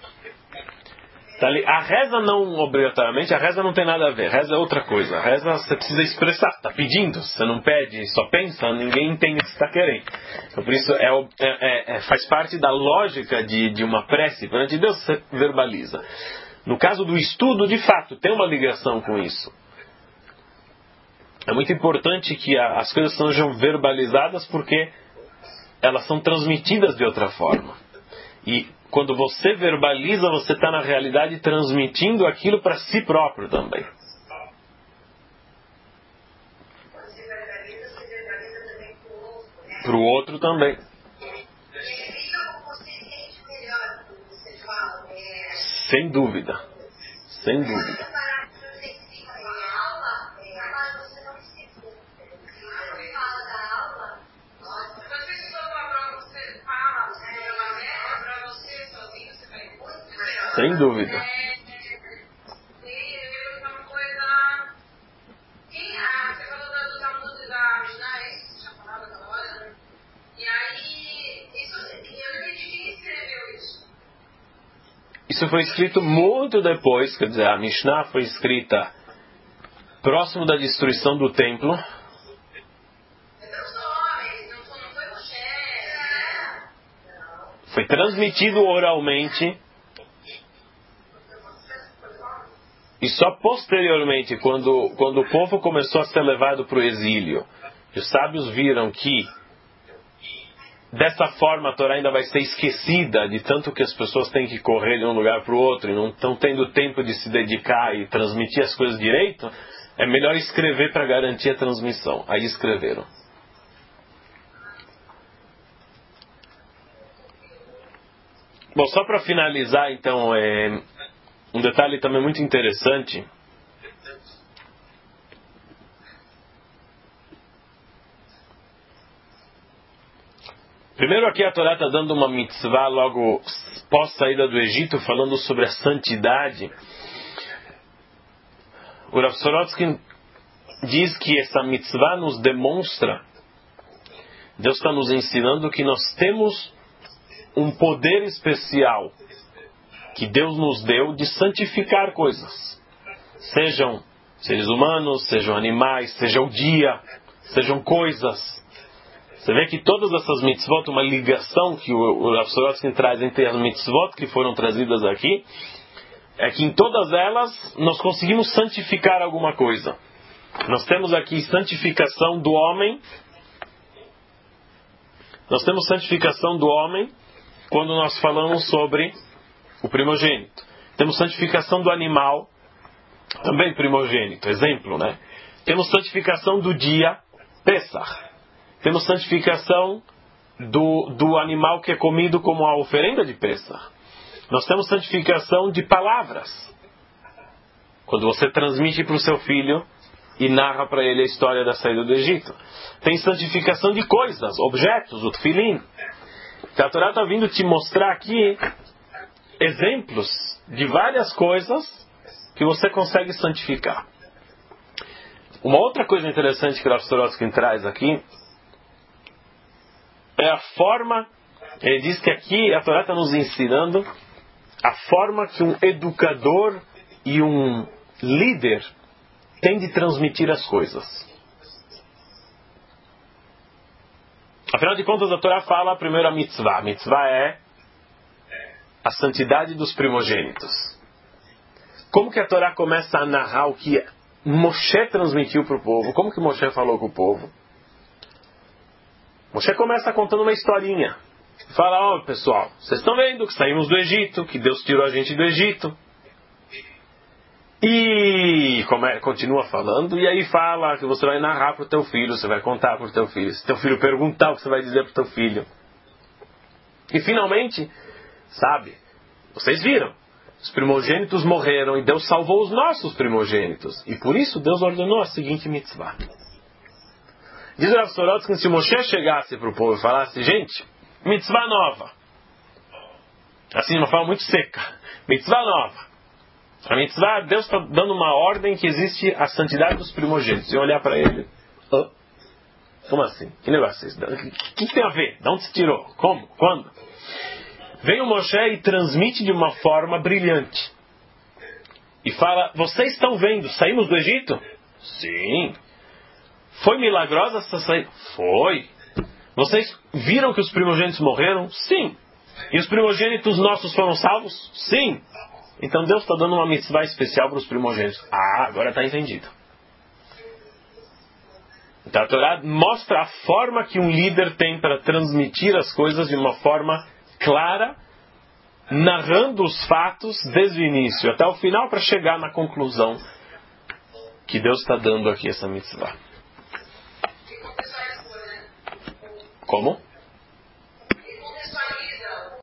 A reza não, obrigatoriamente, a reza não tem nada a ver. A reza é outra coisa. A reza você precisa expressar, está pedindo. Você não pede, só pensa, ninguém entende o que você está querendo. Então, por isso, faz parte da lógica de uma prece. Perante Deus, você verbaliza. No caso do estudo, de fato, tem uma ligação com isso. É muito importante que as coisas sejam verbalizadas porque elas são transmitidas de outra forma. E quando você verbaliza, você está na realidade transmitindo aquilo para si próprio também. Você verbaliza também para o outro, né? Para o outro também. Você sente melhor quando você fala, Sem dúvida. Sem dúvida. Sem dúvida. Você falou do Talmud da Mishnah, você tinha falado aquela hora, né? E aí, eu não entendi quem escreveu isso. Isso foi escrito muito depois, quer dizer, a Mishnah foi escrita próximo da destruição do templo. Foi transmitido oralmente. E só posteriormente, quando o povo começou a ser levado para o exílio, os sábios viram que dessa forma a Torá ainda vai ser esquecida, de tanto que as pessoas têm que correr de um lugar para o outro e não estão tendo tempo de se dedicar e transmitir as coisas direito, é melhor escrever para garantir a transmissão. Aí escreveram. Bom, só para finalizar, então, um detalhe também muito interessante. Primeiro aqui a Torá está dando uma mitzvah logo pós saída do Egito, falando sobre a santidade. O Rav Sorotsky diz que essa mitzvah nos demonstra, Deus está nos ensinando que nós temos um poder especial que Deus nos deu de santificar coisas. Sejam seres humanos, sejam animais, seja o dia, sejam coisas. Você vê que todas essas mitzvot, uma ligação que o Rav Sorotsky traz entre as mitzvot que foram trazidas aqui, é que em todas elas nós conseguimos santificar alguma coisa. Nós temos aqui santificação do homem. Nós temos santificação do homem quando nós falamos sobre o primogênito. Temos santificação do animal, também primogênito, exemplo, né? Temos santificação do dia, Pesach. Temos santificação do animal que é comido como a oferenda de Pesach. Nós temos santificação de palavras. Quando você transmite para o seu filho e narra para ele a história da saída do Egito. Tem santificação de coisas, objetos, o tefilim. A Torá está vindo te mostrar aqui exemplos de várias coisas que você consegue santificar. Uma outra coisa interessante que o Rav Sorotsky traz aqui é a forma, ele diz que aqui a Torá está nos ensinando a forma que um educador e um líder tem de transmitir as coisas. Afinal de contas, a Torá fala primeiro a mitzvah. A mitzvah é a santidade dos primogênitos. Como que a Torá começa a narrar o que Moshe transmitiu para o povo? Como que Moshe falou com o povo? Moshe começa contando uma historinha. Fala, pessoal, vocês estão vendo que saímos do Egito, que Deus tirou a gente do Egito. E continua falando, e aí fala que você vai narrar para o teu filho, você vai contar para o teu filho. Se teu filho perguntar, o que você vai dizer para o teu filho. E finalmente, sabe, vocês viram, os primogênitos morreram e Deus salvou os nossos primogênitos. E por isso Deus ordenou a seguinte mitzvah. Diz o Rav Sorotsky que se Moshe chegasse para o povo e falasse, gente, mitzvah nova. Assim, de uma forma muito seca. Mitzvah nova. A mitzvah, Deus está dando uma ordem que existe a santidade dos primogênitos. E olhar para ele. Como assim? Que negócio é isso? O que tem a ver? De onde se tirou? Como? Quando? Vem o Moshe e transmite de uma forma brilhante. E fala, vocês estão vendo, saímos do Egito? Sim. Foi milagrosa essa saída? Foi. Vocês viram que os primogênitos morreram? Sim. E os primogênitos nossos foram salvos? Sim. Então Deus está dando uma mitzvah especial para os primogênitos. Agora está entendido. Então a Torá mostra a forma que um líder tem para transmitir as coisas de uma forma clara, narrando os fatos desde o início até o final para chegar na conclusão que Deus está dando aqui essa mitzvah. Como?